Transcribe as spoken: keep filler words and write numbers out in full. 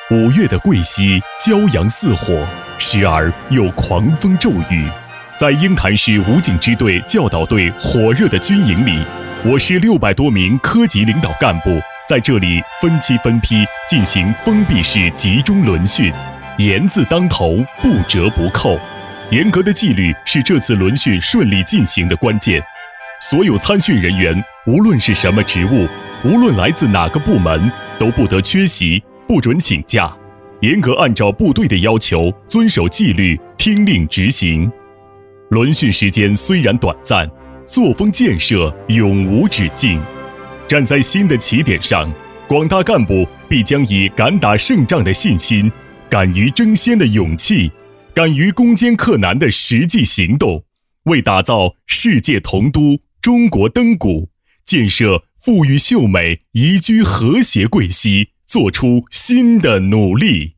五月的贵溪骄阳似火，时而有狂风骤雨。在鹰潭市武警支队教导队火热的军营里，我市六百多名科级领导干部在这里分期分批进行封闭式集中轮训，严字当头，不折不扣。严格的纪律是这次轮训顺利进行的关键。所有参训人员，无论是什么职务，无论来自哪个部门，都不得缺席，不准请假，严格按照部队的要求，遵守纪律，听令执行。轮训时间虽然短暂，作风建设永无止境。站在新的起点上，广大干部必将以敢打胜仗的信心，敢于争先的勇气，敢于攻坚克难的实际行动，为打造世界同都、中国登谷，建设富裕秀美、宜居和谐贵溪，做出新的努力。